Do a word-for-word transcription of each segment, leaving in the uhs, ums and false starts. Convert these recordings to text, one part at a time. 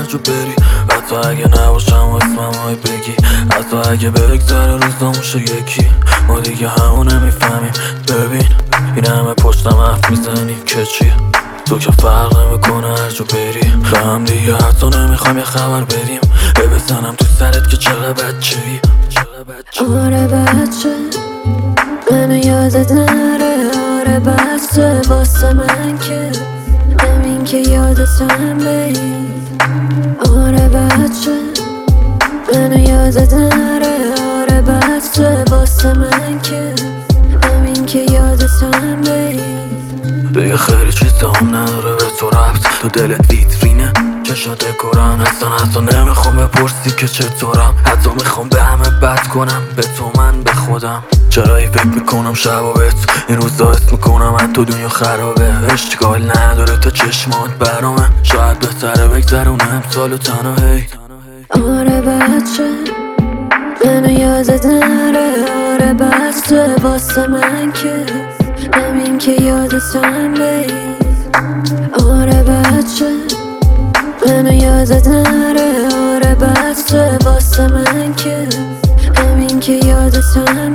جو بری، حتی اگه نباشم اسممو بگی، حتی اگه بگذره روزاموشه یکی. ما دیگه همون نمیفهمیم. ببین این همه پشتم حرف میزنیم که چی؟ تو که فرق نمیکنه هر جو بری. به هم دیگه حتی نمیخوام یه خبر بدیم، بزنم تو سرت که چقدر بچه‌ای. آره بچه منو یادت نره، آره بسته واسه من که همین که یادتم بری. آره بچه منو یادت نره، آره بسته واسه من که همین که یادتم بری. دیگه خیلی چیزا هم نداره به تو ربط، تو دلت ویترینه چشات دکورن، اصلا حتی نمیخوام بپرسی که چطورم، حتی میخوام به همه بد کنم، به تو من به خودم. چرایی فکر میکنم شبا بهت، این روزا حس میکنم حتی دنیا خرابه، اشتغال نداره تا چشمات برامه، شاید بهتره بگذرونم سالو تنها. هی آره بچه منو یادت نره، آره بسته واسه من که همین که یادتم بری. آره بچه منو یادت نره، آره بسته واسه من که همین که یادتم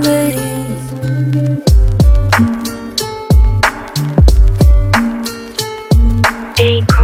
بری.